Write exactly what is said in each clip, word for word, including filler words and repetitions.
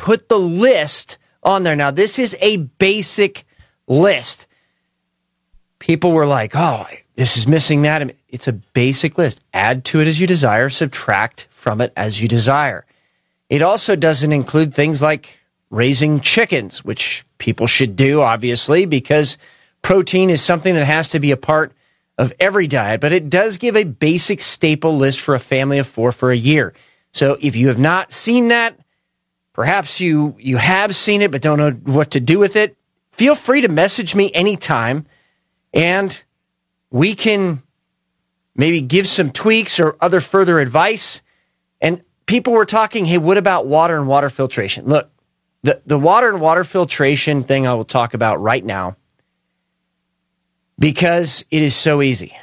put the list on there. Now, this is a basic list. People were like, oh, this is missing that. It's a basic list. Add to it as you desire, subtract from it as you desire. It also doesn't include things like raising chickens, which people should do, obviously, because protein is something that has to be a part of every diet, but it does give a basic staple list for a family of four for a year. So if you have not seen that, perhaps you, you have seen it but don't know what to do with it, feel free to message me anytime, and we can maybe give some tweaks or other further advice. And people were talking, hey, what about water and water filtration? Look, the, the water and water filtration thing I will talk about right now, because it is so easy.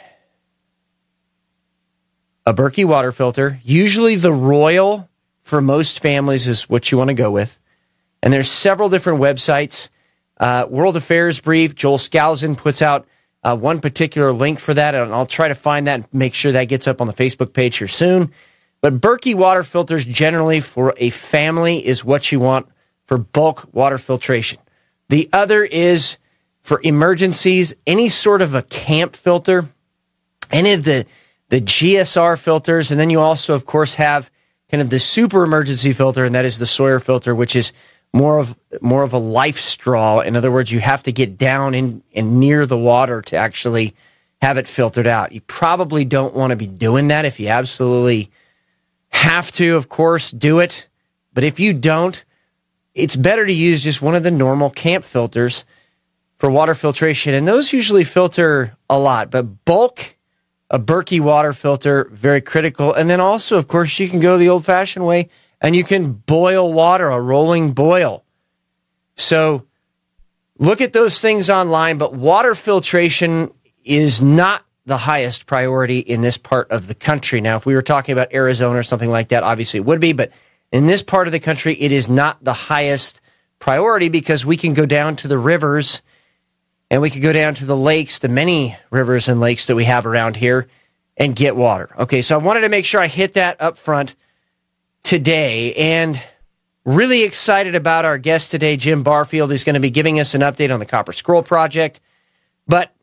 A Berkey water filter, usually the Royal for most families is what you want to go with. And there's several different websites. Uh, World Affairs Brief, Joel Skousen puts out uh, one particular link for that, and I'll try to find that and make sure that gets up on the Facebook page here soon. But Berkey water filters generally for a family is what you want for bulk water filtration. The other is for emergencies, any sort of a camp filter, any of the, the G S R filters, and then you also, of course, have kind of the super emergency filter, and that is the Sawyer filter, which is more of more of a life straw. In other words, you have to get down in and near the water to actually have it filtered out. You probably don't want to be doing that. If you absolutely have to, of course, do it. But if you don't, it's better to use just one of the normal camp filters for water filtration, and those usually filter a lot, but bulk, a Berkey water filter, very critical. And then also, of course, you can go the old-fashioned way, and you can boil water, a rolling boil. So look at those things online, but water filtration is not the highest priority in this part of the country. Now, if we were talking about Arizona or something like that, obviously it would be, but in this part of the country, it is not the highest priority because we can go down to the rivers and we could go down to the lakes, the many rivers and lakes that we have around here, and get water. Okay, so I wanted to make sure I hit that up front today, and really excited about our guest today, Jim Barfield. He's going to be giving us an update on the Copper Scroll Project. But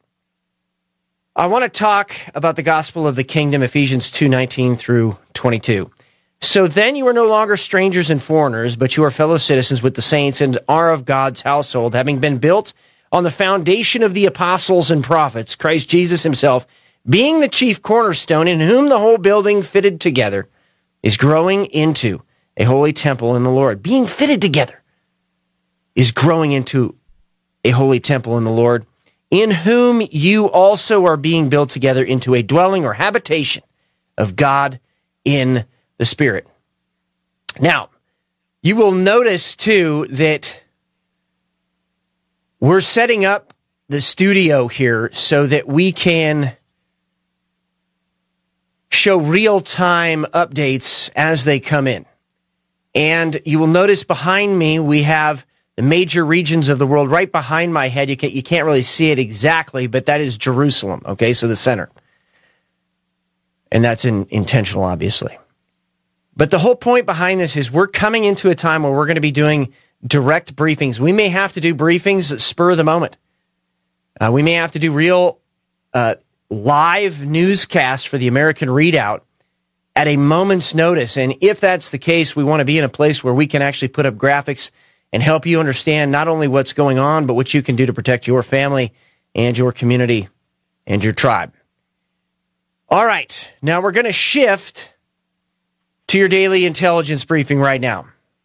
I want to talk about the gospel of the kingdom, Ephesians two nineteen through twenty-two. So then you are no longer strangers and foreigners, but you are fellow citizens with the saints and are of God's household, having been built on the foundation of the apostles and prophets, Christ Jesus himself, being the chief cornerstone, in whom the whole building fitted together is growing into a holy temple in the Lord. Being fitted together is growing into a holy temple in the Lord, in whom you also are being built together into a dwelling or habitation of God in the Spirit. Now, you will notice, too, that we're setting up the studio here so that we can show real-time updates as they come in. And you will notice behind me, we have the major regions of the world right behind my head. You can't, you can't really see it exactly, but that is Jerusalem, okay? So the center. And that's in, intentional, obviously. But the whole point behind this is we're coming into a time where we're going to be doing direct briefings. We may have to do briefings that spur of the moment. Uh, we may have to do real uh, live newscasts for the American Readout at a moment's notice. And if that's the case, we want to be in a place where we can actually put up graphics and help you understand not only what's going on, but what you can do to protect your family and your community and your tribe. All right, now we're going to shift to your daily intelligence briefing right now.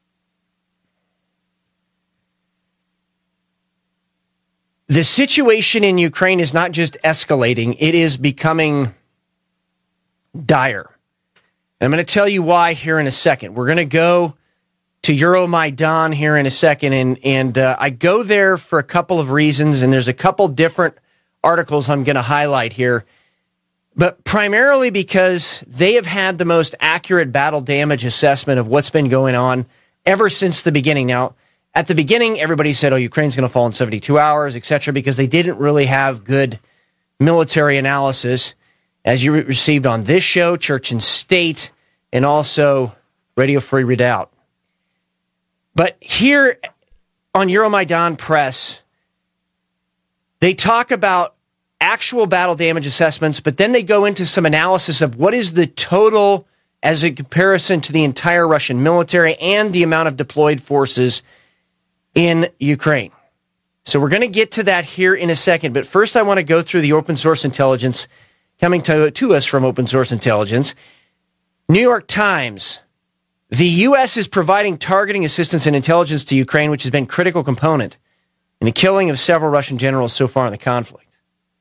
The situation in Ukraine is not just escalating, it is becoming dire. And I'm going to tell you why here in a second. We're going to go to Euromaidan here in a second, and, and uh, I go there for a couple of reasons, and there's a couple different articles I'm going to highlight here, but primarily because they have had the most accurate battle damage assessment of what's been going on ever since the beginning. Now, at the beginning, everybody said, oh, Ukraine's going to fall in seventy-two hours, et cetera, because they didn't really have good military analysis, as you received on this show, Church and State, and also Radio Free Redoubt. But here on Euromaidan Press, they talk about actual battle damage assessments, but then they go into some analysis of what is the total as a comparison to the entire Russian military and the amount of deployed forces in Ukraine. So we're going to get to that here in a second, but first I want to go through the open source intelligence coming to, to us from Open Source Intelligence. New York Times, the U S is providing targeting assistance and intelligence to Ukraine, which has been a critical component in the killing of several Russian generals so far in the conflict.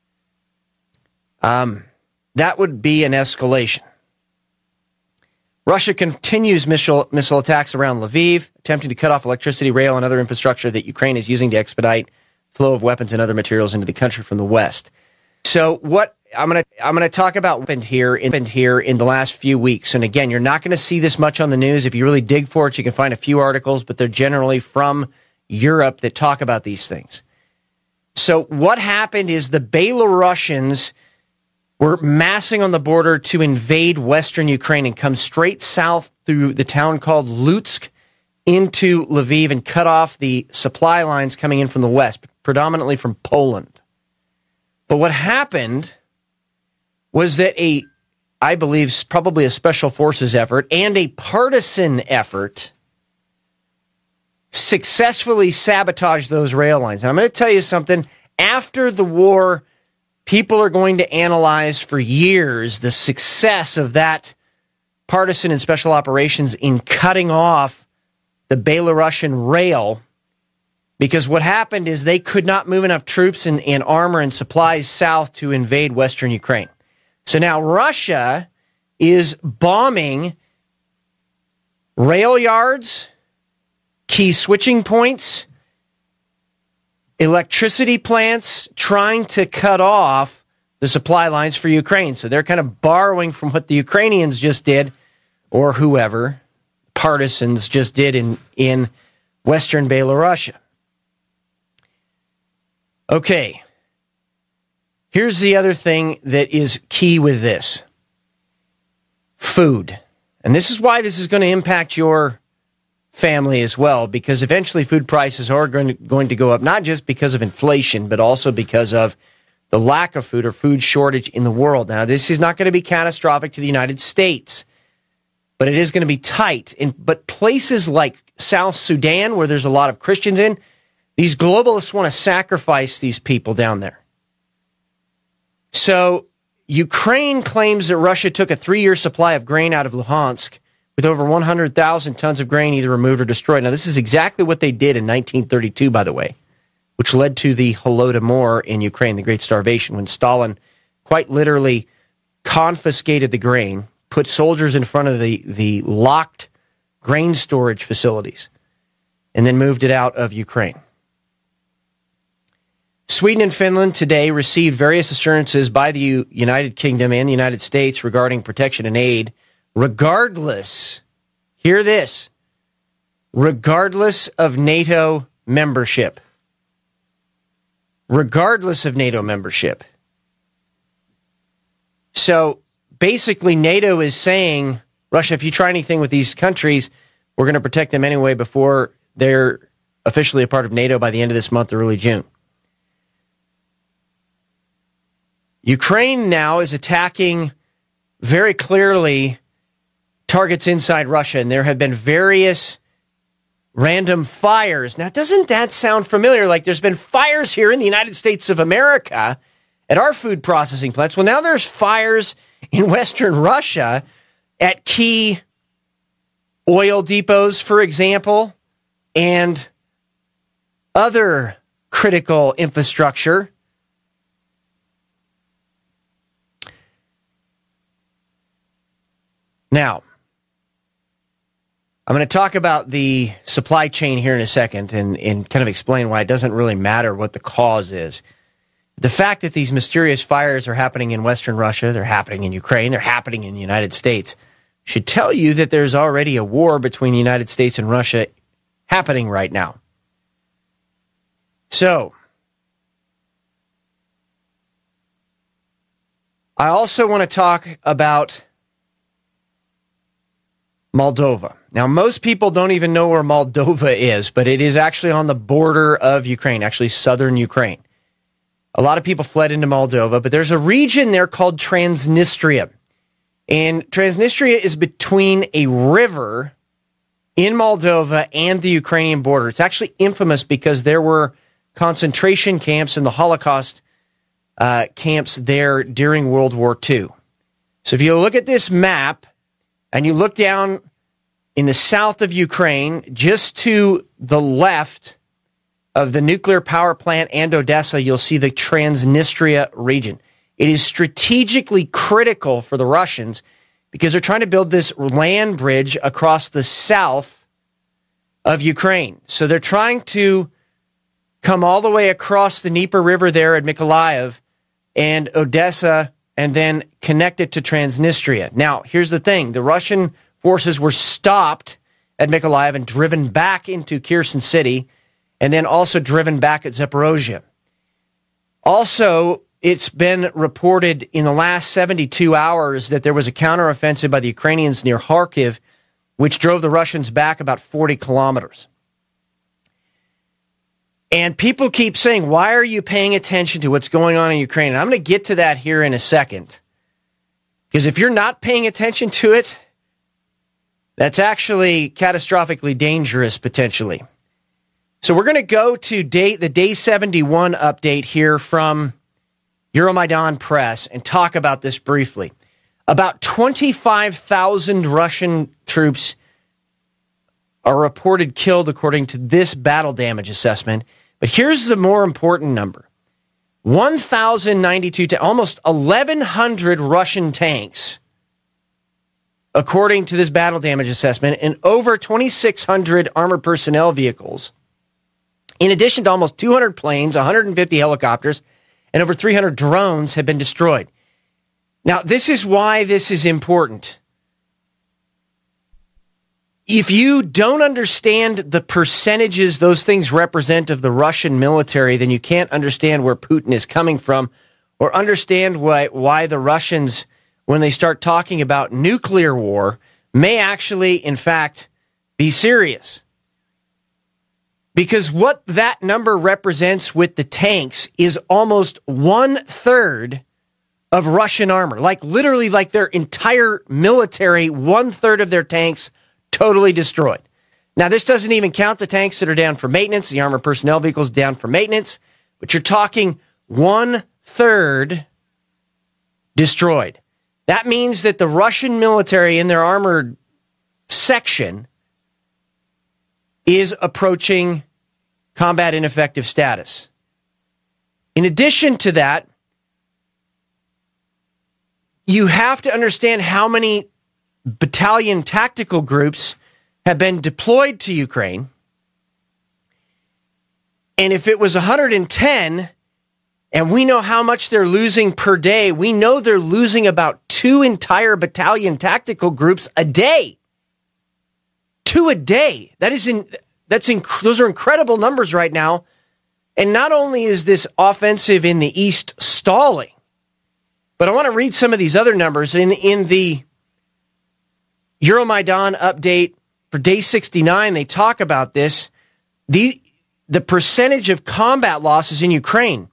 Um, that would be an escalation. Russia continues missile, missile attacks around Lviv, attempting to cut off electricity, rail, and other infrastructure that Ukraine is using to expedite flow of weapons and other materials into the country from the west. So what I'm going to I'm going to talk about what happened here in here in the last few weeks. And again, you're not going to see this much on the news. If you really dig for it, you can find a few articles, but they're generally from Europe that talk about these things. So what happened is the Belarusians were massing on the border to invade western Ukraine and come straight south through the town called Lutsk into Lviv and cut off the supply lines coming in from the west, predominantly from Poland. But what happened was that a, I believe, probably a special forces effort and a partisan effort successfully sabotaged those rail lines. And I'm going to tell you something. After the war, people are going to analyze for years the success of that partisan and special operations in cutting off the Belarusian rail, because what happened is they could not move enough troops and, and armor and supplies south to invade western Ukraine. So now Russia is bombing rail yards, key switching points, electricity plants, trying to cut off the supply lines for Ukraine. So they're kind of borrowing from what the Ukrainians just did, or whoever, partisans just did in, in western Belarusia. Okay. Here's the other thing that is key with this. Food. And this is why this is going to impact your family as well, because eventually food prices are going to, going to go up, not just because of inflation, but also because of the lack of food or food shortage in the world. Now, this is not going to be catastrophic to the United States, but it is going to be tight. In, but places like South Sudan, where there's a lot of Christians in, these globalists want to sacrifice these people down there. So Ukraine claims that Russia took a three-year supply of grain out of Luhansk with over one hundred thousand tons of grain either removed or destroyed. Now, this is exactly what they did in nineteen thirty-two, by the way, which led to the Holodomor in Ukraine, the Great Starvation, when Stalin quite literally confiscated the grain, put soldiers in front of the, the locked grain storage facilities, and then moved it out of Ukraine. Sweden and Finland today received various assurances by the U- United Kingdom and the United States regarding protection and aid, regardless, hear this, regardless of NATO membership. Regardless of NATO membership. So basically NATO is saying, Russia, if you try anything with these countries, we're going to protect them anyway before they're officially a part of NATO by the end of this month or early June. Ukraine now is attacking very clearly targets inside Russia, and there have been various random fires. Now, doesn't that sound familiar? Like there's been fires here in the United States of America at our food processing plants. Well, now there's fires in Western Russia at key oil depots, for example, and other critical infrastructure. Now, I'm going to talk about the supply chain here in a second and, and kind of explain why it doesn't really matter what the cause is. The fact that these mysterious fires are happening in Western Russia, they're happening in Ukraine, they're happening in the United States, should tell you that there's already a war between the United States and Russia happening right now. So, I also want to talk about Moldova. Now, most people don't even know where Moldova is, but it is actually on the border of Ukraine, actually southern Ukraine. A lot of people fled into Moldova, but there's a region there called Transnistria. And Transnistria is between a river in Moldova and the Ukrainian border. It's actually infamous because there were concentration camps and the Holocaust uh, camps there during World War Two. So if you look at this map and you look down in the south of Ukraine, just to the left of the nuclear power plant and Odessa, you'll see the Transnistria region. It is strategically critical for the Russians because they're trying to build this land bridge across the south of Ukraine. So they're trying to come all the way across the Dnieper River there at Mykolaiv and Odessa and then connect it to Transnistria. Now, here's the thing. The Russian forces were stopped at Mykolaiv and driven back into Kherson City and then also driven back at Zaporozhye. Also, it's been reported in the last seventy-two hours that there was a counteroffensive by the Ukrainians near Kharkiv, which drove the Russians back about forty kilometers. And people keep saying, why are you paying attention to what's going on in Ukraine? And I'm going to get to that here in a second. Because if you're not paying attention to it, that's actually catastrophically dangerous, potentially. So we're going to go to day, the Day seventy-one update here from Euromaidan Press and talk about this briefly. About twenty-five thousand Russian troops are reported killed according to this battle damage assessment. But here's the more important number. one thousand ninety-two, ta- almost eleven hundred Russian tanks, according to this battle damage assessment, and over twenty-six hundred armored personnel vehicles, in addition to almost two hundred planes, one hundred fifty helicopters, and over three hundred drones have been destroyed. Now, this is why this is important. If you don't understand the percentages those things represent of the Russian military, then you can't understand where Putin is coming from or understand why, why the Russians, when they start talking about nuclear war, may actually, in fact, be serious. Because what that number represents with the tanks is almost one-third of Russian armor. Like, literally, like their entire military, one-third of their tanks totally destroyed. Now, this doesn't even count the tanks that are down for maintenance, the armored personnel vehicles down for maintenance, but you're talking one-third destroyed. That means that the Russian military in their armored section is approaching combat ineffective status. In addition to that, you have to understand how many battalion tactical groups have been deployed to Ukraine. And if it was one hundred ten, and we know how much they're losing per day, we know they're losing about two entire battalion tactical groups a day. Two a day. That is in, that's in, those are incredible numbers right now. And not only is this offensive in the east stalling, but I want to read some of these other numbers. In, in the Euromaidan update for day sixty-nine, they talk about this. The, the percentage of combat losses in Ukraine,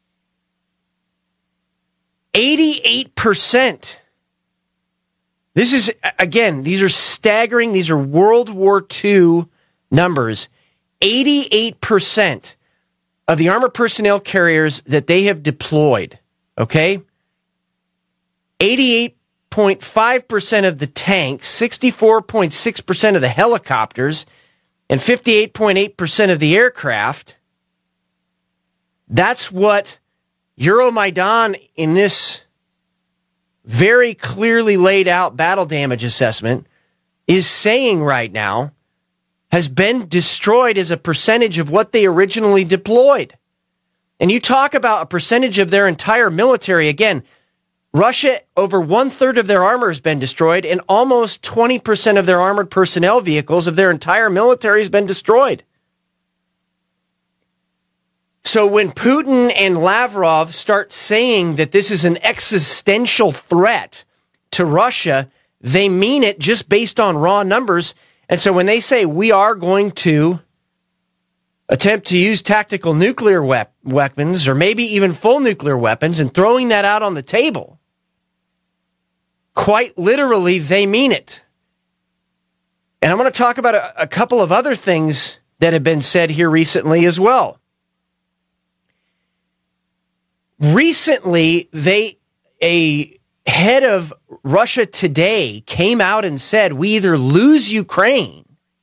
eighty-eight percent. This is, again, these are staggering. These are World War Two numbers. eighty-eight percent of the armored personnel carriers that they have deployed, okay? eighty-eight point five percent of the tanks, sixty-four point six percent of the helicopters, and fifty-eight point eight percent of the aircraft. That's what Euromaidan, in this very clearly laid out battle damage assessment, is saying right now has been destroyed as a percentage of what they originally deployed. And you talk about a percentage of their entire military. Again, Russia, over one-third of their armor has been destroyed, and almost twenty percent of their armored personnel vehicles of their entire military has been destroyed. So when Putin and Lavrov start saying that this is an existential threat to Russia, they mean it just based on raw numbers. And so when they say we are going to attempt to use tactical nuclear wep- weapons or maybe even full nuclear weapons and throwing that out on the table, quite literally, they mean it. And I'm going to talk about a, a couple of other things that have been said here recently as well. Recently, they a head of Russia Today came out and said, we either lose Ukraine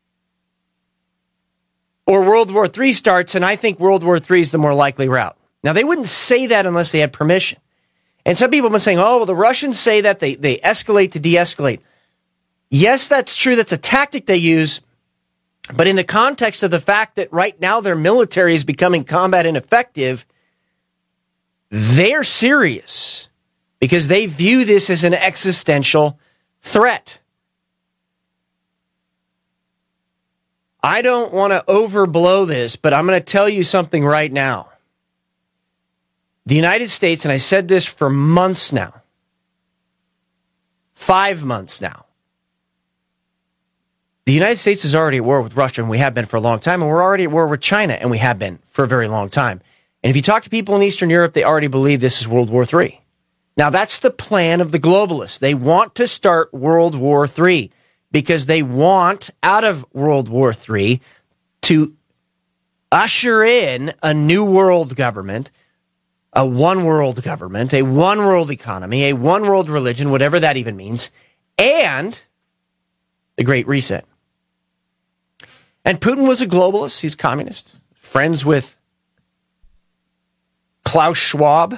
or World War Three starts, and I think World War Three is the more likely route. Now, they wouldn't say that unless they had permission. And some people have been saying, oh, well, the Russians say that they, they escalate to de-escalate. Yes, that's true. That's a tactic they use. But in the context of the fact that right now their military is becoming combat ineffective, they're serious because they view this as an existential threat. I don't want to overblow this, but I'm going to tell you something right now. The United States, and I said this for months now, five months now, the United States is already at war with Russia, and we have been for a long time, and we're already at war with China, and we have been for a very long time. And if you talk to people in Eastern Europe, they already believe this is World War Three. Now, that's the plan of the globalists. They want to start World War Three because they want, out of World War Three, to usher in a new world government, a one-world government, a one-world economy, a one-world religion, whatever that even means, and the Great Reset. And Putin was a globalist. He's communist. Friends with Klaus Schwab.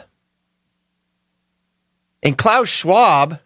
And Klaus Schwab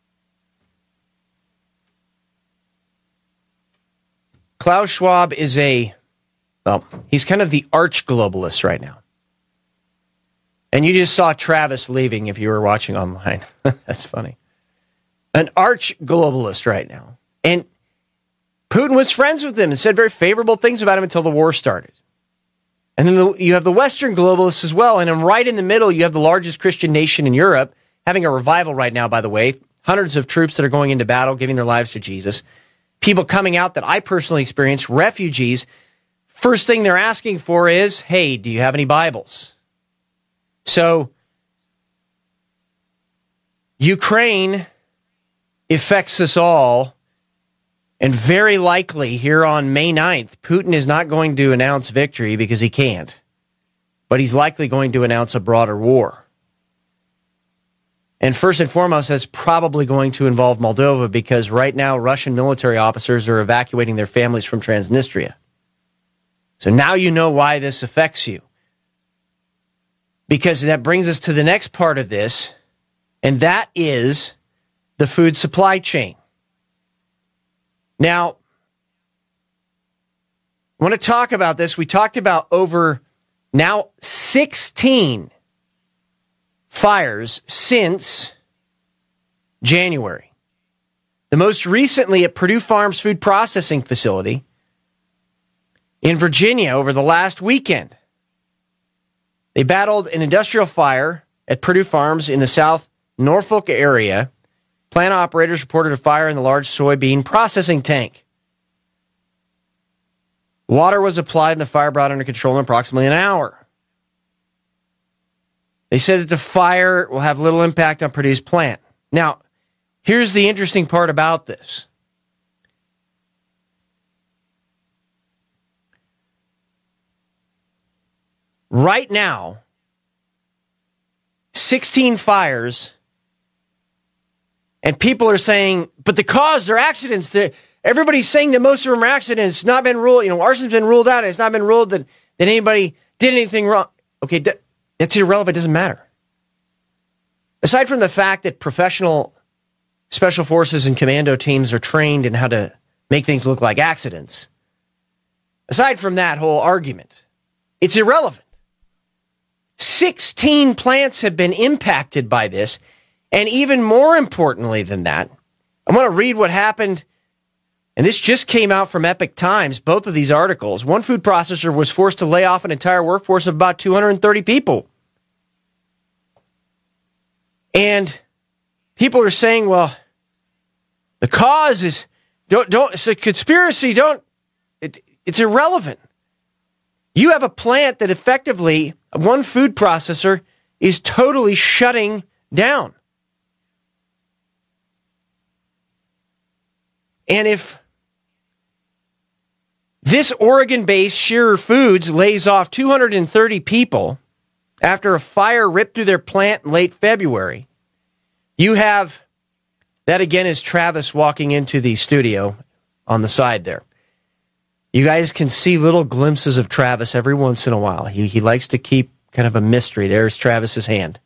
Klaus Schwab is a, well, he's kind of the arch globalist right now. And you just saw Travis leaving if you were watching online. That's funny. An arch globalist right now. And Putin was friends with him and said very favorable things about him until the war started. And then the, you have the Western globalists as well. And then right in the middle, you have the largest Christian nation in Europe, having a revival right now, by the way. Hundreds of troops that are going into battle, giving their lives to Jesus. People coming out that I personally experienced, refugees. First thing they're asking for is, hey, do you have any Bibles? So, Ukraine affects us all. And very likely here on May ninth, Putin is not going to announce victory because he can't. But he's likely going to announce a broader war. And first and foremost, that's probably going to involve Moldova because right now Russian military officers are evacuating their families from Transnistria. So now you know why this affects you. Because that brings us to the next part of this, and that is the food supply chain. Now, I want to talk about this. We talked about over now sixteen fires since January. The most recently at Purdue Farms Food Processing Facility in Virginia over the last weekend. They battled an industrial fire at Purdue Farms in the South Norfolk area. Plant operators reported a fire in the large soybean processing tank. Water was applied and the fire brought under control in approximately an hour. They said that the fire will have little impact on Purdue's plant. Now, here's the interesting part about this. Right now, sixteen fires. And people are saying, but the cause are accidents. The, everybody's saying that most of them are accidents. It's not been ruled, you know, arson's been ruled out. It's not been ruled that, that anybody did anything wrong. Okay, that, that's irrelevant. It doesn't matter. Aside from the fact that professional special forces and commando teams are trained in how to make things look like accidents, aside from that whole argument, it's irrelevant. sixteen plants have been impacted by this. And even more importantly than that, I'm going to read what happened, and this just came out from Epoch Times, both of these articles. One food processor was forced to lay off an entire workforce of about two hundred thirty people. And people are saying, well, The cause is, don't, don't, it's a conspiracy, don't, it, it's irrelevant. You have a plant that effectively, one food processor, is totally shutting down. And if this Oregon-based Shearer Foods lays off two hundred thirty people after a fire ripped through their plant in late February, you have, that again is Travis walking into the studio on the side there. You guys can see little glimpses of Travis every once in a while. He, he likes to keep kind of a mystery. There's Travis's hand.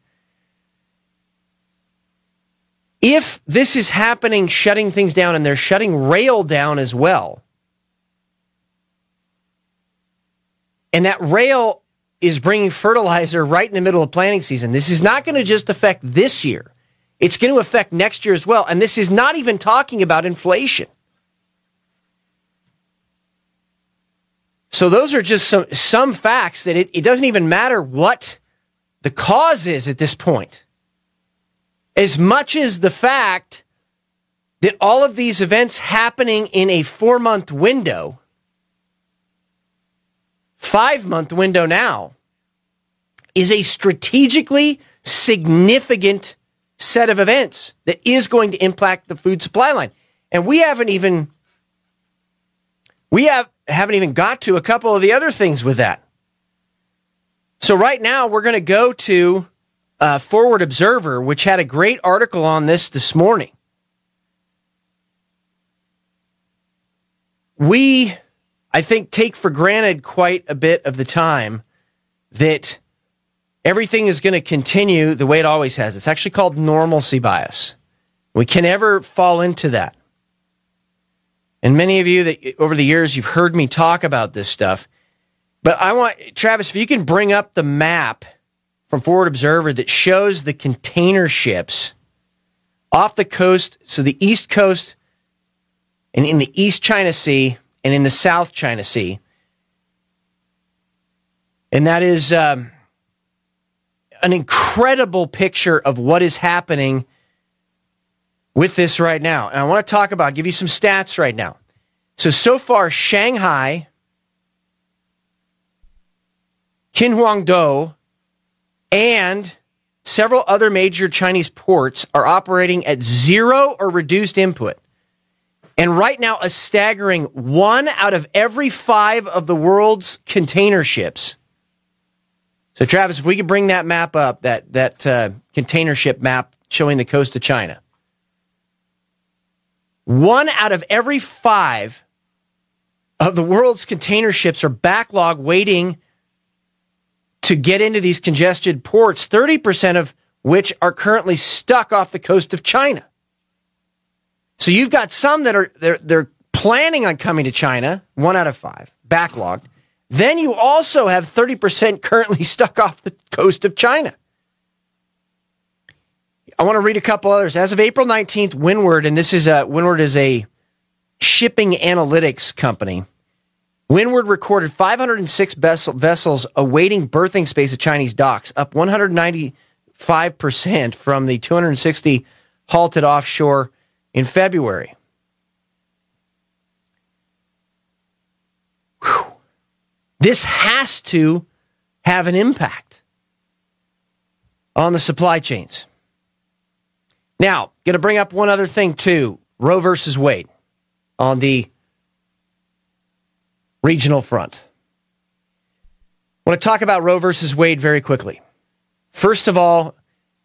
If this is happening, shutting things down, and they're shutting rail down as well, and that rail is bringing fertilizer right in the middle of planting season, this is not going to just affect this year. It's going to affect next year as well. And this is not even talking about inflation. So those are just some, some facts that it, it doesn't even matter what the cause is at this point. As much as the fact that all of these events happening in a four-month window, five-month window now, is a strategically significant set of events that is going to impact the food supply line. And we haven't even we have haven't even got to a couple of the other things with that. So right now we're going to go to uh, Forward Observer, which had a great article on this this morning. We, I think, take for granted quite a bit of the time that everything is going to continue the way it always has. It's actually called normalcy bias. We can never fall into that. And many of you that over the years, you've heard me talk about this stuff. But I want, Travis, if you can bring up the map from Forward Observer that shows the container ships off the coast, so the East Coast and in the East China Sea and in the South China Sea. And that is um, an incredible picture of what is happening with this right now. And I want to talk about, give you some stats right now. So, so far, Shanghai, Qinhuangdou, and several other major Chinese ports are operating at zero or reduced input. And right now, a staggering one out of every five of the world's container ships. So, Travis, if we could bring that map up, that, that uh, container ship map showing the coast of China. One out of every five of the world's container ships are backlogged waiting to get into these congested ports, thirty percent of which are currently stuck off the coast of China. So you've got some that are they're, they're planning on coming to China, one out of five, backlogged. Then you also have thirty percent currently stuck off the coast of China. I want to read a couple others. As of April nineteenth, Windward, and this is a, Windward is a shipping analytics company. Windward recorded five hundred six vessel, vessels awaiting berthing space at Chinese docks, up one hundred ninety-five percent from the two hundred sixty halted offshore in February. Whew. This has to have an impact on the supply chains. Now, going to bring up one other thing, too. Roe versus Wade on the regional front. I want to talk about Roe versus Wade very quickly. First of all,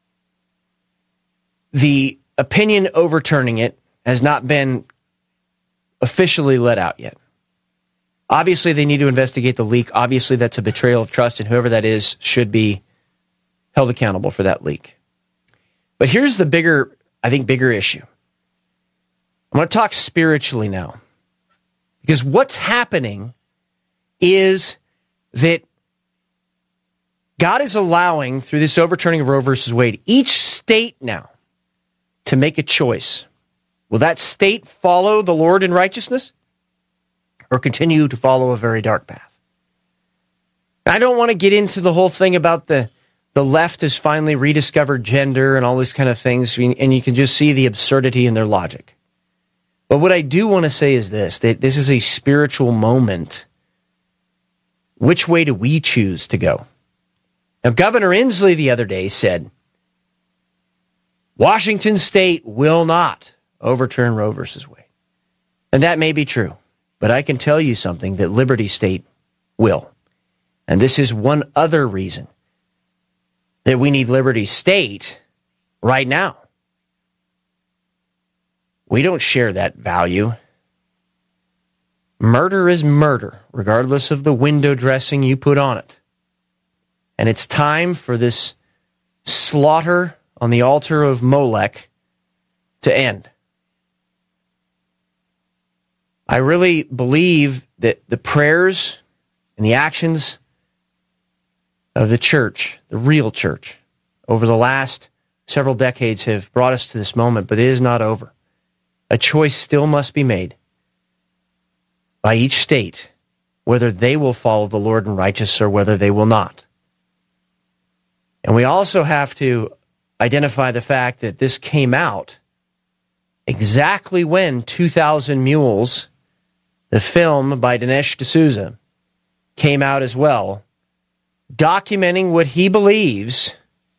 the opinion overturning it has not been officially let out yet. Obviously, they need to investigate the leak. Obviously, that's a betrayal of trust, and whoever that is should be held accountable for that leak. But here's the bigger, I think, bigger issue. I'm going to talk spiritually now. Because what's happening is that God is allowing, through this overturning of Roe versus Wade, each state now to make a choice. Will that state follow the Lord in righteousness or continue to follow a very dark path? I don't want to get into the whole thing about the The left has finally rediscovered gender and all these kind of things, and you can just see the absurdity in their logic. But what I do want to say is this, that this is a spiritual moment. Which way do we choose to go? Now, Governor Inslee the other day said, Washington State will not overturn Roe versus Wade. And that may be true, but I can tell you something, that Liberty State will. And this is one other reason that we need Liberty State right now. We don't share that value. Murder is murder, regardless of the window dressing you put on it. And it's time for this slaughter on the altar of Molech to end. I really believe that the prayers and the actions of the church, the real church, over the last several decades have brought us to this moment, but it is not over. A choice still must be made by each state, whether they will follow the Lord in righteousness or whether they will not. And we also have to identify the fact that this came out exactly when two thousand Mules, the film by Dinesh D'Souza, came out as well, documenting what he believes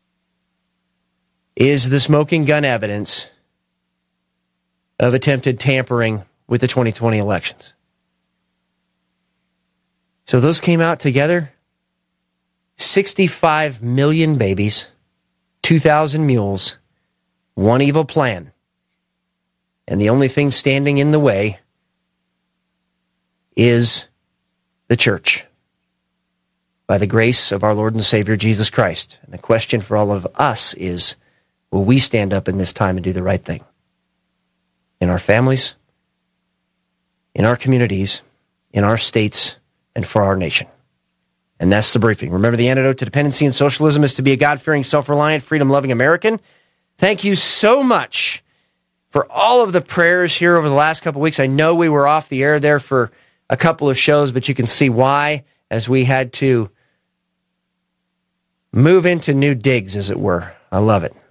is the smoking gun evidence of attempted tampering with the twenty twenty elections. So those came out together. sixty-five million babies, two thousand mules, one evil plan. And the only thing standing in the way is the church, by the grace of our Lord and Savior Jesus Christ. And the question for all of us is, will we stand up in this time and do the right thing? In our families, in our communities, in our states, and for our nation. And that's the briefing. Remember, the antidote to dependency and socialism is to be a God-fearing, self-reliant, freedom-loving American. Thank you so much for all of the prayers here over the last couple of weeks. I know we were off the air there for a couple of shows, but you can see why, as we had to move into new digs, as it were. I love it.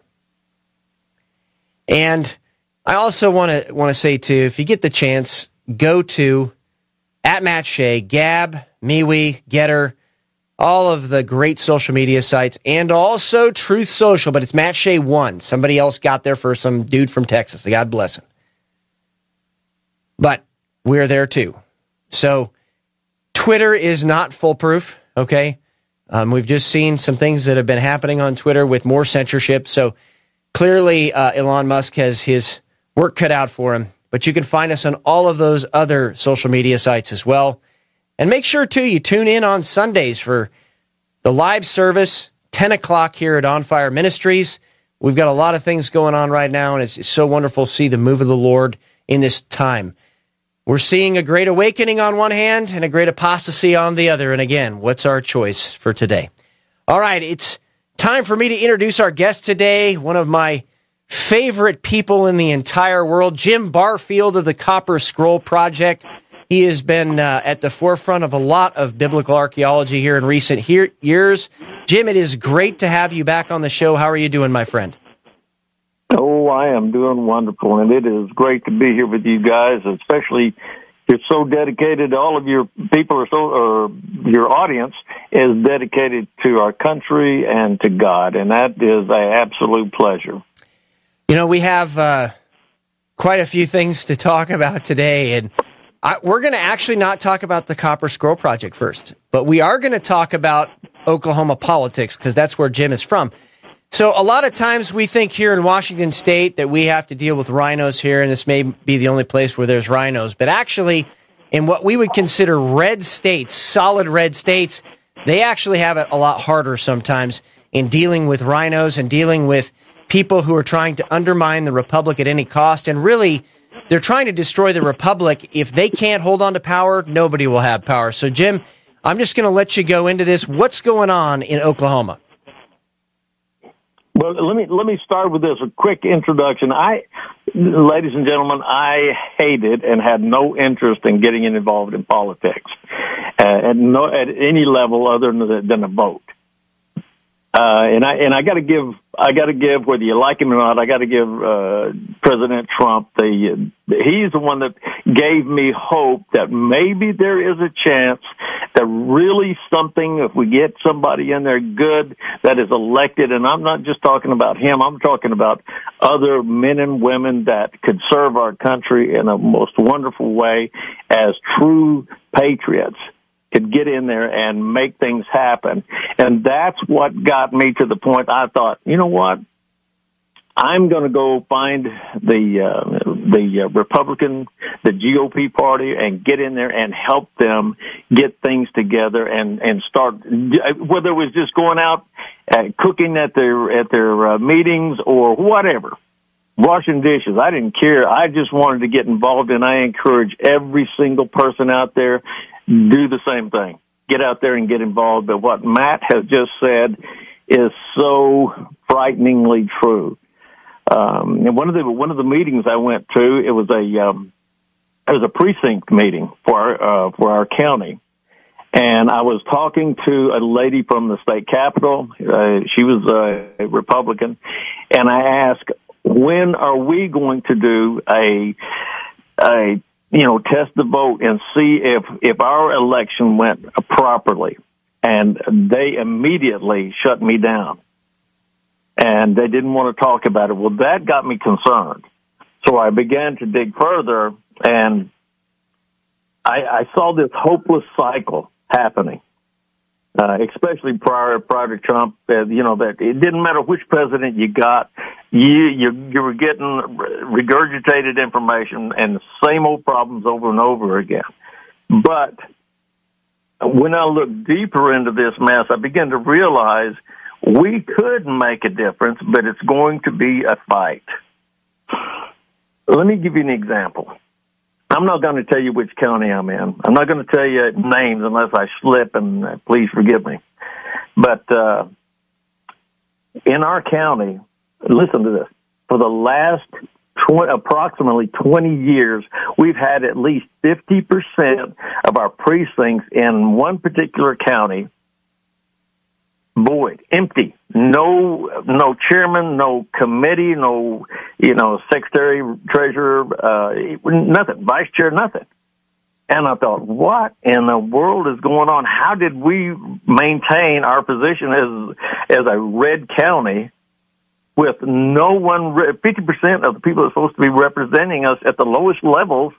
And I also want to want to say, too, if you get the chance, go to at Matt Shea, Gab, MeWe, Getter, all of the great social media sites, and also Truth Social, but it's Matt Shea one. Somebody else got there for some dude from Texas. God bless him. But we're there, too. So Twitter is not foolproof, okay? Um, we've just seen some things that have been happening on Twitter with more censorship. So clearly uh, Elon Musk has his work cut out for him. But you can find us on all of those other social media sites as well. And make sure, too, you tune in on Sundays for the live service, ten o'clock here at On Fire Ministries. We've got a lot of things going on right now, and it's, it's so wonderful to see the move of the Lord in this time. We're seeing a great awakening on one hand and a great apostasy on the other. And again, what's our choice for today? All right, it's time for me to introduce our guest today, one of my favorite people in the entire world, Jim Barfield of the Copper Scroll Project. He has been uh, at the forefront of a lot of biblical archaeology here in recent he- years. Jim, it is great to have you back on the show. How are you doing, my friend? Oh, I am doing wonderful, and it is great to be here with you guys, especially you're so dedicated. All of your people are so, or your audience is dedicated to our country and to God, and that is an absolute pleasure. You know, we have uh, quite a few things to talk about today, and I, we're going to actually not talk about the Copper Scroll Project first, but we are going to talk about Oklahoma politics, because that's where Jim is from. So a lot of times we think here in Washington State that we have to deal with rhinos here, and this may be the only place where there's rhinos. But actually, in what we would consider red states, solid red states, they actually have it a lot harder sometimes in dealing with rhinos and dealing with people who are trying to undermine the republic at any cost. And really, they're trying to destroy the republic. If they can't hold on to power, nobody will have power. So, Jim, I'm just going to let you go into this. What's going on in Oklahoma? Well, let me let me start with this, a quick introduction. I, ladies and gentlemen, I hated and had no interest in getting involved in politics uh, at no at any level other than, than a vote. Uh, Uh, and I and I got to give I got to give whether you like him or not. I got to give uh, President Trump the uh, he's the one that gave me hope that maybe there is a chance that really something, if we get somebody in there good that is elected, and I'm not just talking about him, I'm talking about other men and women that could serve our country in a most wonderful way as true patriots, could get in there and make things happen. And that's what got me to the point I thought, you know what? I'm going to go find the uh, the uh, Republican, the G O P party, and get in there and help them get things together and and start. Whether it was just going out uh, cooking at their at their uh, meetings or whatever, washing dishes, I didn't care. I just wanted to get involved, and I encourage every single person out there, do the same thing. Get out there and get involved. But what Matt has just said is so frighteningly true. Um, and one of the one of the meetings I went to, it was a um, it was a precinct meeting for our, uh, for our county, and I was talking to a lady from the state capitol. Uh, she was a Republican, and I asked, when are we going to do a a you know test the vote and see if if our election went properly? And they immediately shut me down. And they didn't want to talk about it. Well, that got me concerned. So I began to dig further, and I, I saw this hopeless cycle happening, uh, especially prior prior to Trump. Uh, you know, that it didn't matter which president you got, you, you you were getting regurgitated information and the same old problems over and over again. But when I looked deeper into this mess, I began to realize we could make a difference, but it's going to be a fight. Let me give you an example. I'm not going to tell you which county I'm in. I'm not going to tell you names unless I slip, and uh, please forgive me. But uh, in our county, listen to this, for the last tw- approximately twenty years, we've had at least fifty percent of our precincts in one particular county void, empty, no, no chairman, no committee, no, you know, secretary, treasurer, uh, nothing, vice chair, nothing. And I thought, what in the world is going on? How did we maintain our position as, as a red county with no one, fifty percent of the people that are supposed to be representing us at the lowest levels?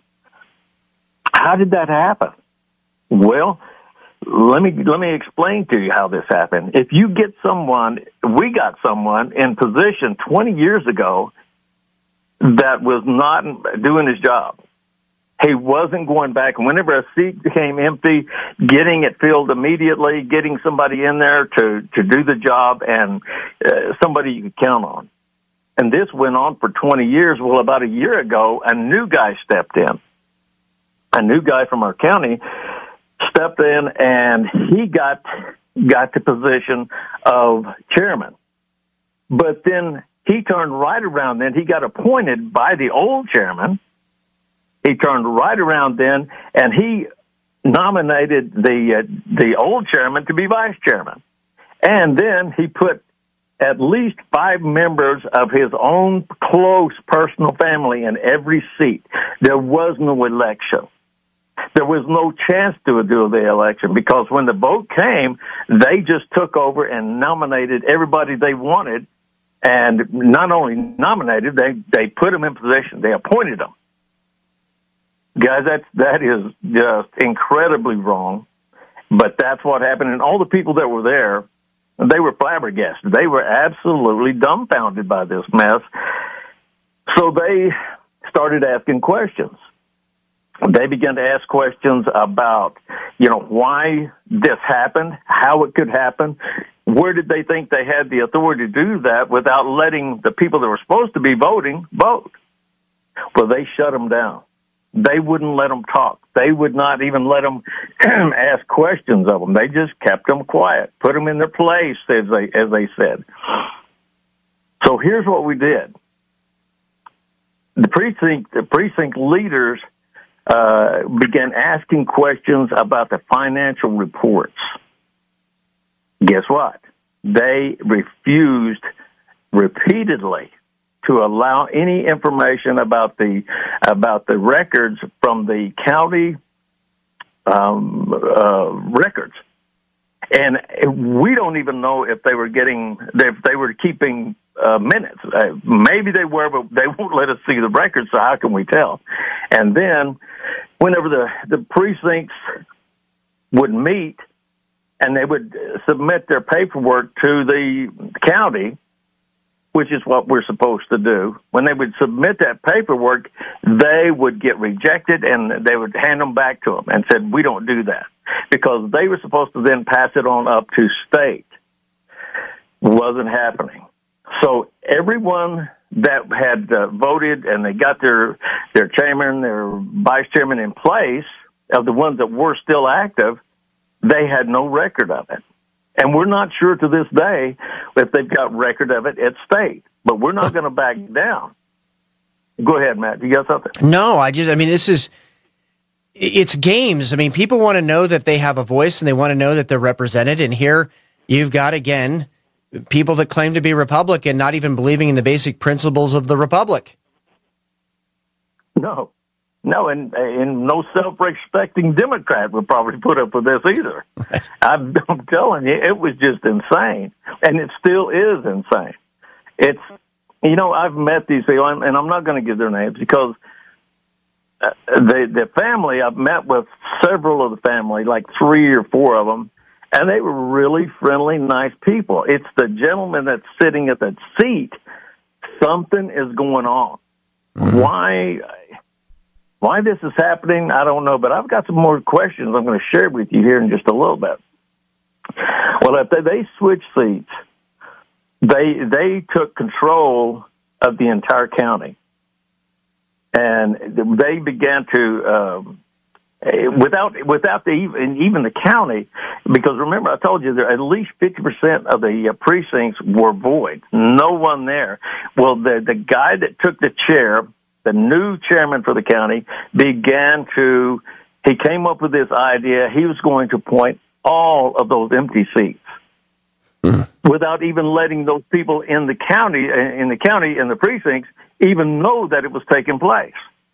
How did that happen? Well, Let me let me explain to you how this happened. If you get someone, we got someone in position twenty years ago that was not doing his job. He wasn't going back. And whenever a seat became empty, getting it filled immediately, getting somebody in there to, to do the job, and uh, somebody you could count on. And this went on for twenty years. Well, about a year ago, a new guy stepped in. A new guy from our county stepped in, and he got got the position of chairman. But then he turned right around then. He got appointed by the old chairman. He turned right around then, and he nominated the uh, the old chairman to be vice chairman. And then he put at least five members of his own close personal family in every seat. There was no election. There was no chance to do the election because when the vote came, they just took over and nominated everybody they wanted. And not only nominated, they, they put them in position. They appointed them. Guys, that's, that is just incredibly wrong. But that's what happened. And all the people that were there, they were flabbergasted. They were absolutely dumbfounded by this mess. So they started asking questions. They began to ask questions about, you know, why this happened, how it could happen, where did they think they had the authority to do that without letting the people that were supposed to be voting vote. Well, they shut them down. They wouldn't let them talk. They would not even let them ask questions of them. They just kept them quiet, put them in their place, as they, as they said. So here's what we did. The precinct, the precinct leaders Uh, began asking questions about the financial reports. Guess what? they refused repeatedly to allow any information about the about the records from the county um, uh, records. And we don't even know if they were getting, if they were keeping uh, minutes. Uh, maybe they were, but they won't let us see the records, so how can we tell? And then whenever the, the precincts would meet and they would submit their paperwork to the county, which is what we're supposed to do, when they would submit that paperwork, they would get rejected and they would hand them back to them and said, we don't do that, because they were supposed to then pass it on up to state. Wasn't happening. So everyone that had uh, voted and they got their, their chairman, their vice chairman in place, of the ones that were still active, they had no record of it. And we're not sure to this day if they've got record of it at state, but we're not going to back down. Go ahead, Matt. You got something? No, I just, I mean, this is, it's games. I mean, people want to know that they have a voice and they want to know that they're represented. And here you've got, again, people that claim to be Republican, not even believing in the basic principles of the Republic. No. No, and, and no self-respecting Democrat would probably put up with this either. Right. I'm, I'm telling you, it was just insane, and it still is insane. It's, you know, I've met these people, and I'm not going to give their names because uh, the the family, I've met with several of the family, like three or four of them, and they were really friendly, nice people. It's the gentleman that's sitting at that seat. Something is going on. Mm-hmm. Why? Why this is happening, I don't know, but I've got some more questions I'm going to share with you here in just a little bit. Well, if they, they switched seats, they they took control of the entire county, and they began to um, without without the even even the county, because remember I told you that at least fifty percent of the precincts were void, no one there. Well, the the guy that took the chair, the new chairman for the county, began to, he came up with this idea. He was going to appoint all of those empty seats mm. without even letting those people in the county, in the county, in the precincts, even know that it was taking place.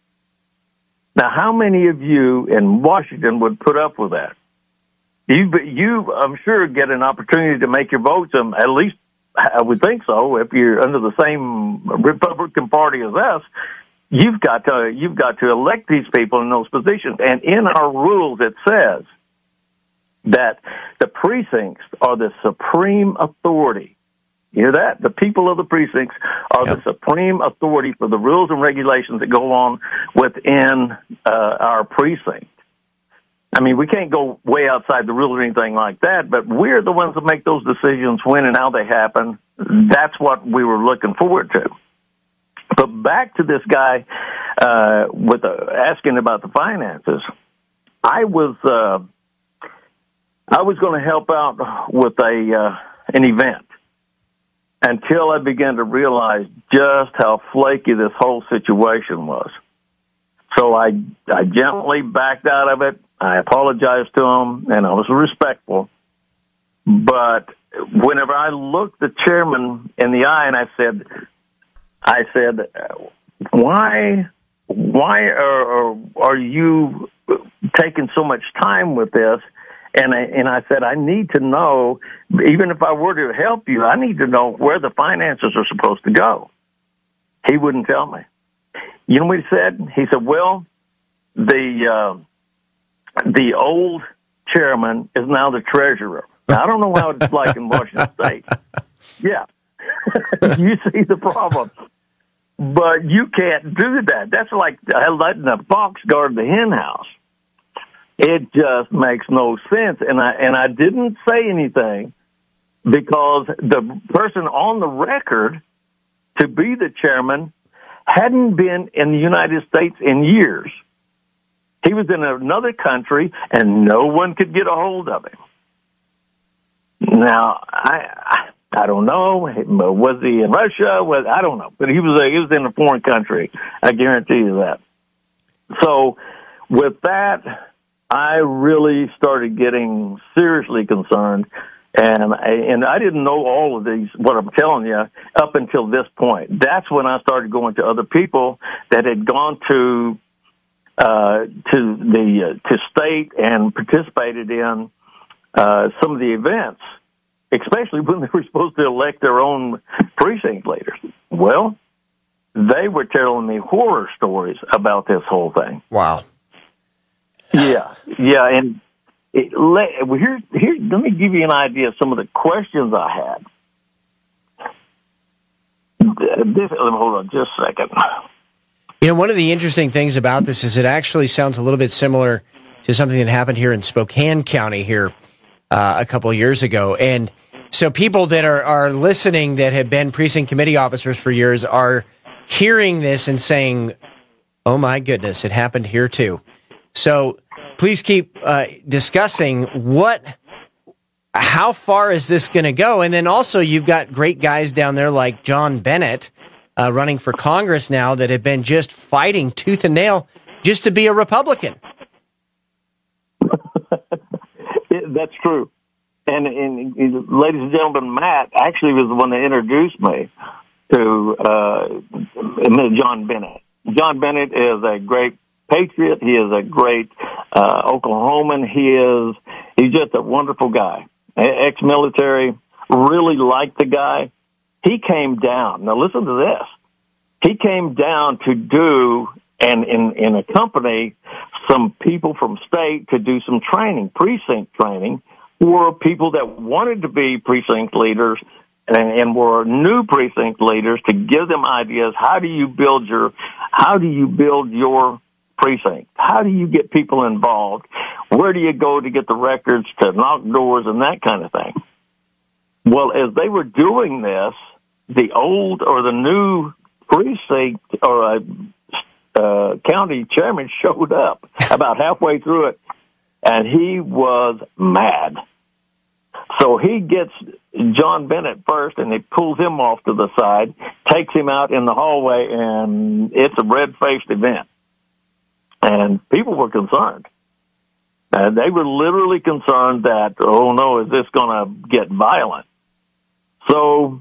Now, how many of you in Washington would put up with that? You, you, I'm sure, get an opportunity to make your votes, um, at least I would think so, if you're under the same Republican Party as us. You've got to you've got to elect these people in those positions. And in our rules, it says that the precincts are the supreme authority. You hear that? The people of the precincts are yep. the supreme authority for the rules and regulations that go on within uh, our precinct. I mean, we can't go way outside the rules or anything like that, but we're the ones that make those decisions when and how they happen. That's what we were looking forward to. But back to this guy uh, with uh, asking about the finances. I was uh, I was going to help out with a uh, an event until I began to realize just how flaky this whole situation was. So I I gently backed out of it. I apologized to him, and I was respectful. But whenever I looked the chairman in the eye and I said, I said, why, why are, are you taking so much time with this? And I, and I said, I need to know, even if I were to help you, I need to know where the finances are supposed to go. He wouldn't tell me. You know what he said? He said, well, the, uh, the old chairman is now the treasurer. Now, I don't know how it's like in Washington State. Yeah. You see the problem. But you can't do that. That's like letting a fox guard the hen house. It just makes no sense. And I, and I didn't say anything because the person on the record to be the chairman hadn't been in the United States in years. He was in another country and no one could get a hold of him. Now, I, I I don't know. Was he in Russia? Was I don't know. But he was a, he was in a foreign country. I guarantee you that. So with that, I really started getting seriously concerned. And I, and I didn't know all of these, what I'm telling you, up until this point. That's when I started going to other people that had gone to uh, to the uh, to state and participated in uh, some of the events, especially when they were supposed to elect their own precinct leaders. Well, they were telling me horror stories about this whole thing. Wow. Yeah, yeah, and it, let, well, here, here, let me give you an idea of some of the questions I had. This, hold on just a second. You know, one of the interesting things about this is it actually sounds a little bit similar to something that happened here in Spokane County here uh, a couple of years ago. And so people that are, are listening that have been precinct committee officers for years are hearing this and saying, oh, my goodness, it happened here too. So please keep uh, discussing what, how far is this going to go? And then also you've got great guys down there like John Bennett uh, running for Congress now that have been just fighting tooth and nail just to be a Republican. That's true. And, and, and ladies and gentlemen, Matt actually was the one that introduced me to uh, John Bennett. John Bennett is a great patriot. He is a great uh, Oklahoman. He is he's just a wonderful guy. Ex-military, really liked the guy. He came down. Now listen to this. He came down to do and in, in accompany some people from state to do some training, precinct training, for people that wanted to be precinct leaders and, and were new precinct leaders, to give them ideas. How do you build your, how do you build your precinct? How do you get people involved? Where do you go to get the records, to knock doors and that kind of thing? Well, as they were doing this, the old or the new precinct or a uh, county chairman showed up about halfway through it, and he was mad. So he gets John Bennett first, and he pulls him off to the side, takes him out in the hallway, and it's a red-faced event. And people were concerned. And they were literally concerned that, oh no, is this going to get violent? So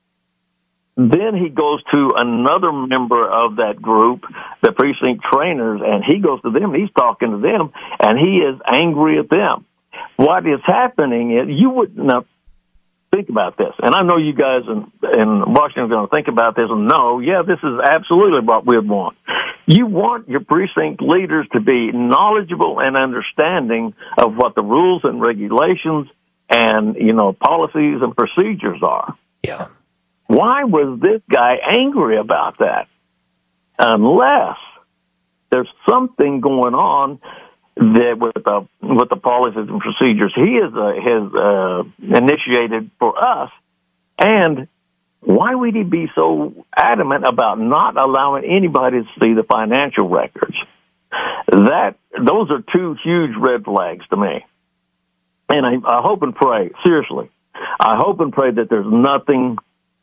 then he goes to another member of that group, the precinct trainers, and he goes to them, he's talking to them, and he is angry at them. What is happening is, you would, now, think about this, and I know you guys in, in Washington are going to think about this and know, yeah, this is absolutely what we'd want. You want your precinct leaders to be knowledgeable and understanding of what the rules and regulations and, you know, policies and procedures are. Yeah. Why was this guy angry about that? Unless there's something going on that with the with the policies and procedures he has uh, has uh, initiated for us, and why would he be so adamant about not allowing anybody to see the financial records? That those are two huge red flags to me, and I, I hope and pray, seriously, I hope and pray that there's nothing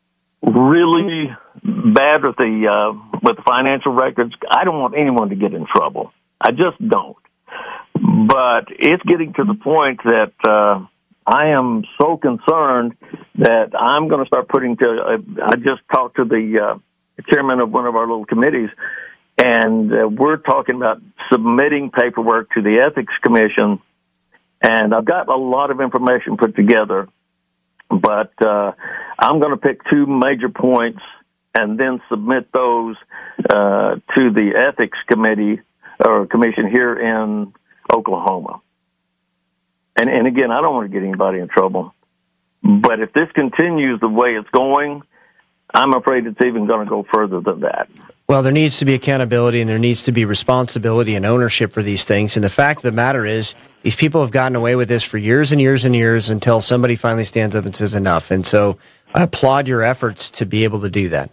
really bad with the uh, with the financial records. I don't want anyone to get in trouble. I just don't. But it's getting to the point that uh, I am so concerned that I'm going to start putting to. Uh, I just talked to the uh, chairman of one of our little committees, and uh, we're talking about submitting paperwork to the Ethics Commission. And I've got a lot of information put together, but uh, I'm going to pick two major points and then submit those uh, to the Ethics Committee or Commission here in Oklahoma. And, and again, I don't want to get anybody in trouble, but if this continues the way it's going, I'm afraid it's even going to go further than that. Well, there needs to be accountability and there needs to be responsibility and ownership for these things. And the fact of the matter is, these people have gotten away with this for years and years and years until somebody finally stands up and says enough. And so I applaud your efforts to be able to do that.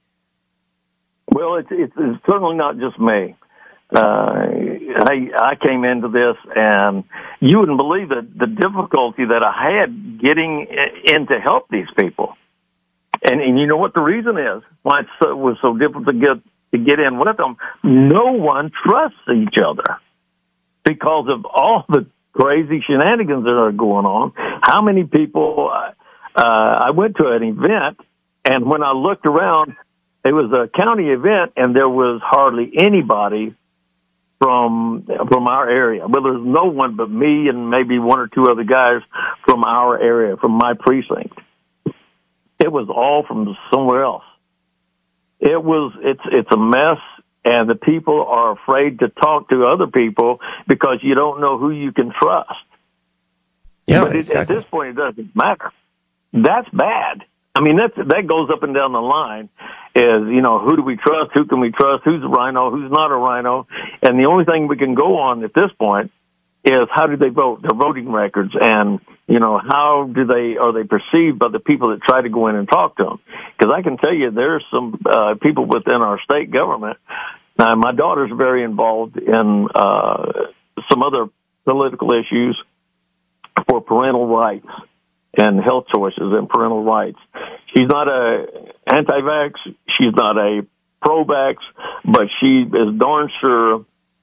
Well, it's, it's, it's certainly not just me. Uh, I, I came into this, and you wouldn't believe the, the difficulty that I had getting in to help these people. And, and you know what the reason is why it so, was so difficult to get to get in with them? No one trusts each other because of all the crazy shenanigans that are going on. How many people, uh, I went to an event, and when I looked around, it was a county event, and there was hardly anybody from from our area. Well, there's no one but me and maybe one or two other guys from our area, from my precinct. It was all from somewhere else. It was, it's, it's a mess, and the people are afraid to talk to other people because you don't know who you can trust. Yeah, but it, exactly. At this point, it doesn't matter. That's bad. I mean, that's, that goes up and down the line is, you know, who do we trust? Who can we trust? Who's a rhino? Who's not a rhino? And the only thing we can go on at this point is how do they vote? Their voting records, and, you know, how do they, are they perceived by the people that try to go in and talk to them? Because I can tell you there's some uh, people within our state government. Now, my daughter's very involved in uh, some other political issues for parental rights and health choices and parental rights. She's not a anti-vax. She's not a pro-vax, but she is darn sure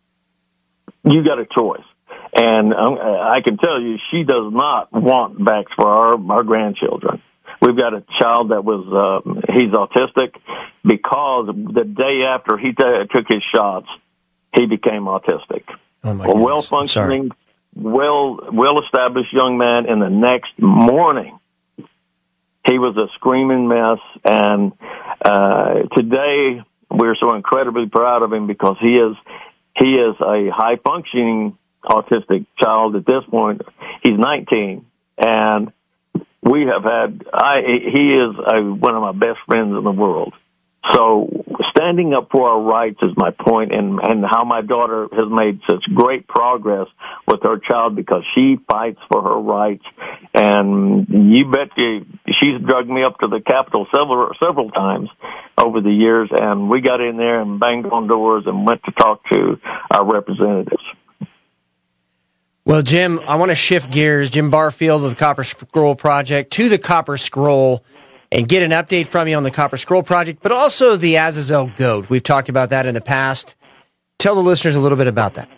you got a choice. And um, I can tell you, she does not want vax for our, our grandchildren. We've got a child that was, uh, he's autistic because the day after he t- took his shots, he became autistic. Oh my a well-functioning, well, well-established young man, and the next morning, he was a screaming mess. And uh, today, we're so incredibly proud of him because he is he is a high-functioning autistic child at this point. He's nineteen, and we have had. I he is a, one of my best friends in the world. So standing up for our rights is my point, and, and how my daughter has made such great progress with her child because she fights for her rights. And you bet you, she's drugged me up to the Capitol several, several times over the years, and we got in there and banged on doors and went to talk to our representatives. Well, Jim, I want to shift gears. Jim Barfield of the Copper Scroll Project to the Copper Scroll and get an update from you on the Copper Scroll Project, but also the Azazel Goat. We've talked about that in the past. Tell the listeners a little bit about that.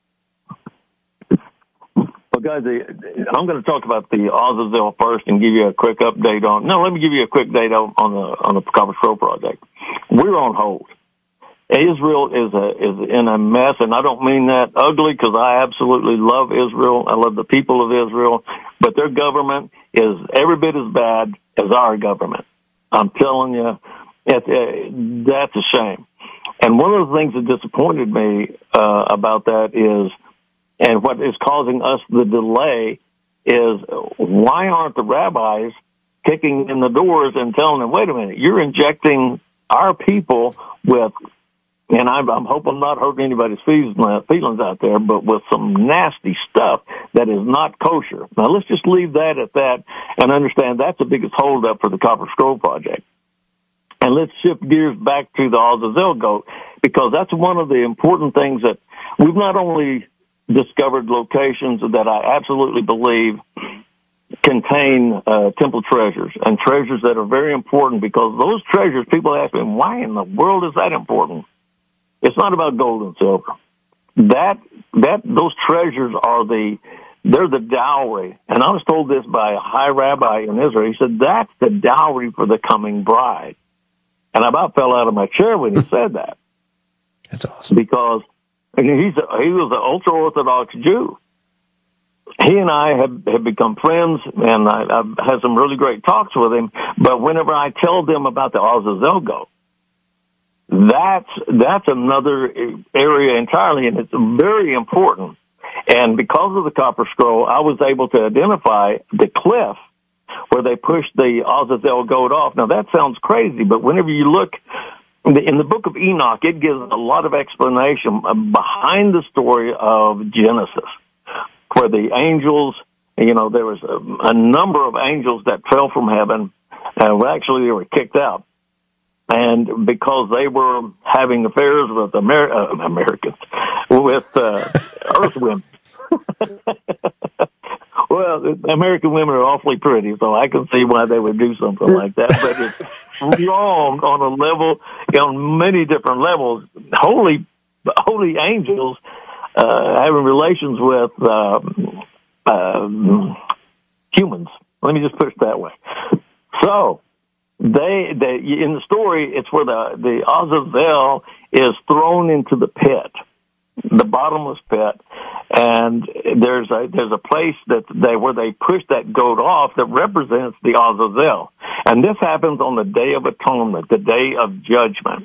Well, guys, I'm going to talk about the Azazel first and give you a quick update on. No, let me give you a quick update on, on the on the Copper Scroll Project. We're on hold. Israel is a is in a mess, and I don't mean that ugly because I absolutely love Israel. I love the people of Israel, but their government is every bit as bad as our government. I'm telling you, it, it, that's a shame. And one of the things that disappointed me uh, about that is, and what is causing us the delay is, why aren't the rabbis kicking in the doors and telling them, wait a minute, you're injecting our people with, and I'm, I'm hoping I'm not hurting anybody's feelings out there, but with some nasty stuff that is not kosher. Now, let's just leave that at that and understand that's the biggest holdup for the Copper Scroll Project. And let's shift gears back to the Azazel Goat, because that's one of the important things that we've not only discovered locations that I absolutely believe contain uh, temple treasures, and treasures that are very important, because those treasures, people ask me, why in the world is that important? It's not about gold and silver. That, that, those treasures are the, they're the dowry. And I was told this by a high rabbi in Israel. He said, that's the dowry for the coming bride. And I about fell out of my chair when he said that. That's awesome. Because I mean, he's a, he was an ultra-Orthodox Jew. He and I have, have become friends, and I, I've had some really great talks with him. But whenever I tell them about the Azazel Goat, That's, that's another area entirely, and it's very important. And because of the Copper Scroll, I was able to identify the cliff where they pushed the Azazel Goat off. Now, that sounds crazy, but whenever you look in the, in the book of Enoch, it gives a lot of explanation behind the story of Genesis, where the angels, you know, there was a, a number of angels that fell from heaven, and well, actually they were kicked out. And because they were having affairs with Amer- uh, Americans, with uh, Earth women. Well, American women are awfully pretty, so I can see why they would do something like that. But it's wrong on a level, on many different levels. Holy, holy angels uh, having relations with uh, uh, humans. Let me just put it that way. So they, they in the story, it's where the the Azazel is thrown into the pit, the bottomless pit, and there's a there's a place that they where they push that goat off that represents the Azazel, and this happens on the Day of Atonement, the Day of Judgment.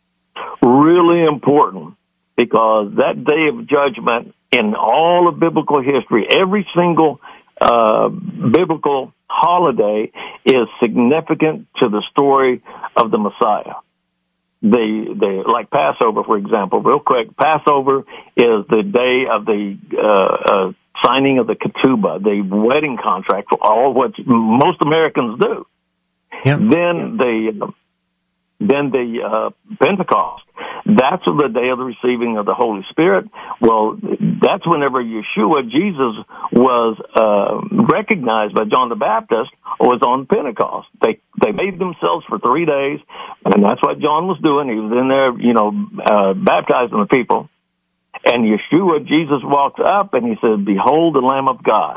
Really important, because that Day of Judgment in all of biblical history, every single uh, biblical holiday is significant to the story of the Messiah. They, they, like Passover, for example, real quick, Passover is the day of the uh, uh, signing of the ketubah, the wedding contract for all what most Americans do. Yeah. Then the then the uh, Pentecost, that's the day of the receiving of the Holy Spirit. Well, that's whenever Yeshua, Jesus, was uh, recognized by John the Baptist, was on Pentecost. They they made themselves for three days, and that's what John was doing. He was in there, you know, uh, baptizing the people. And Yeshua, Jesus, walks up, and he said, "Behold the Lamb of God."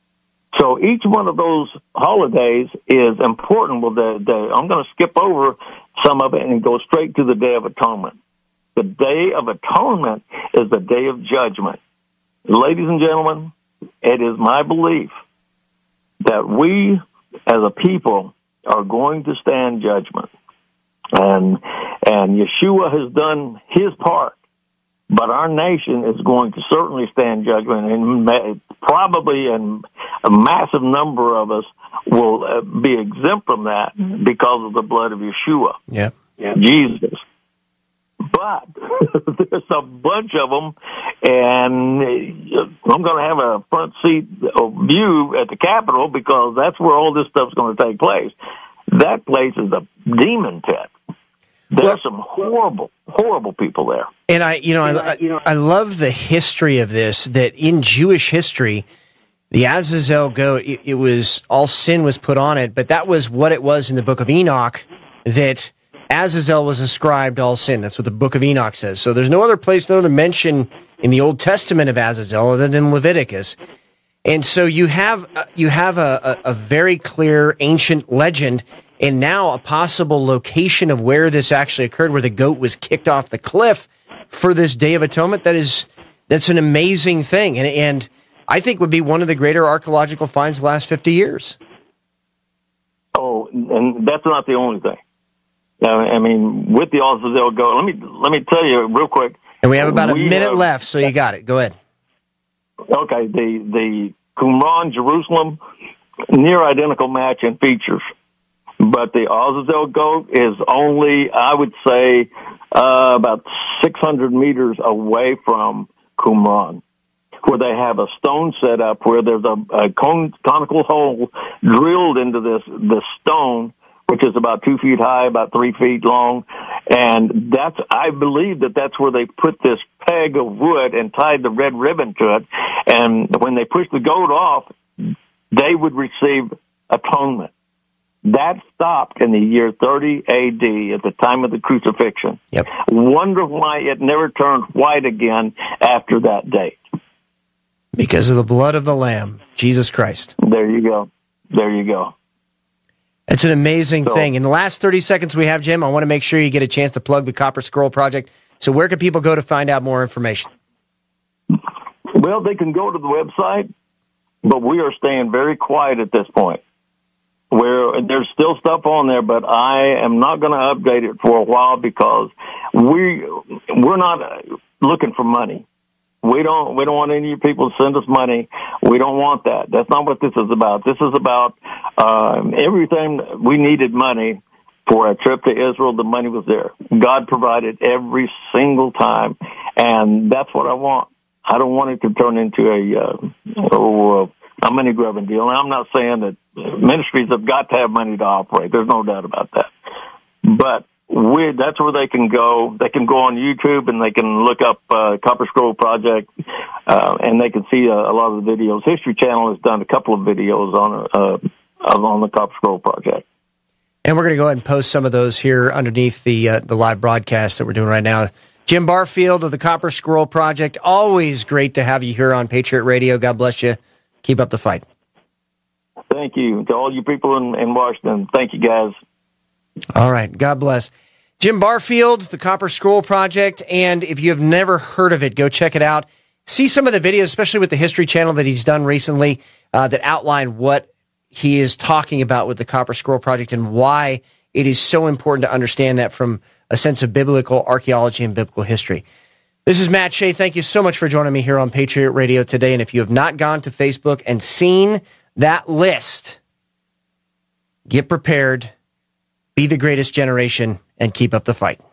So each one of those holidays is important. Well, the, the, I'm going to skip over some of it and go straight to the Day of Atonement. The Day of Atonement is the Day of Judgment. Ladies and gentlemen, it is my belief that we as a people are going to stand judgment. And, and Yeshua has done his part. But our nation is going to certainly stand judgment, and probably and a massive number of us will be exempt from that because of the blood of Yeshua, yeah. Yeah. Jesus. But there's a bunch of them, and I'm going to have a front seat view at the Capitol because that's where all this stuff's going to take place. That place is a demon pit. There's well, some horrible, horrible people there. And I, you know, I, I, I love the history of this, that in Jewish history, the Azazel goat, it, it was, all sin was put on it, but that was what it was in the book of Enoch, that Azazel was ascribed all sin. That's what the book of Enoch says. So there's no other place, no other mention in the Old Testament of Azazel other than Leviticus. And so you have, you have a, a, a very clear ancient legend, and now a possible location of where this actually occurred, where the goat was kicked off the cliff for this Day of Atonement. That is, that's an amazing thing, and and I think would be one of the greater archaeological finds of the last fifty years. Oh, and that's not the only thing. I mean, with the Azazel goat, let me let me tell you real quick. And we have about a minute have, left, so you got it. Go ahead. Okay, the the Qumran, Jerusalem, near identical match in features. But the Azazel goat is only, I would say, uh, about six hundred meters away from Qumran, where they have a stone set up where there's a, a con- conical hole drilled into this, this stone, which is about two feet high, about three feet long. And that's, I believe that that's where they put this peg of wood and tied the red ribbon to it. And when they pushed the goat off, they would receive atonement. That stopped in the year thirty A D at the time of the crucifixion. Yep. Wonder why it never turned white again after that date. Because of the blood of the Lamb, Jesus Christ. There you go. There you go. It's an amazing so, thing. In the last thirty seconds we have, Jim, I want to make sure you get a chance to plug the Copper Scroll Project. So where can people go to find out more information? Well, they can go to the website, but we are staying very quiet at this point. Where there's still stuff on there, but I am not going to update it for a while because we we're not looking for money. We don't we don't want any of you people to send us money. We don't want that. That's not what this is about. This is about um, everything. We needed money for a trip to Israel. The money was there. God provided every single time, and that's what I want. I don't want it to turn into a uh, oh. Uh, a money grubbing deal. And I'm not saying that ministries have got to have money to operate. There's no doubt about that. But we, that's where they can go. They can go on YouTube and they can look up uh, Copper Scroll Project, uh, and they can see a, a lot of the videos. History Channel has done a couple of videos on uh, on the Copper Scroll Project. And we're going to go ahead and post some of those here underneath the uh, the live broadcast that we're doing right now. Jim Barfield of the Copper Scroll Project, always great to have you here on Patriot Radio. God bless you. Keep up the fight. Thank you. To all you people in, in Washington, thank you, guys. All right. God bless. Jim Barfield, the Copper Scroll Project, and if you have never heard of it, go check it out. See some of the videos, especially with the History Channel that he's done recently, uh, that outline what he is talking about with the Copper Scroll Project and why it is so important to understand that from a sense of biblical archaeology and biblical history. This is Matt Shea. Thank you so much for joining me here on Patriot Radio today. And if you have not gone to Facebook and seen that list, get prepared, be the greatest generation, and keep up the fight.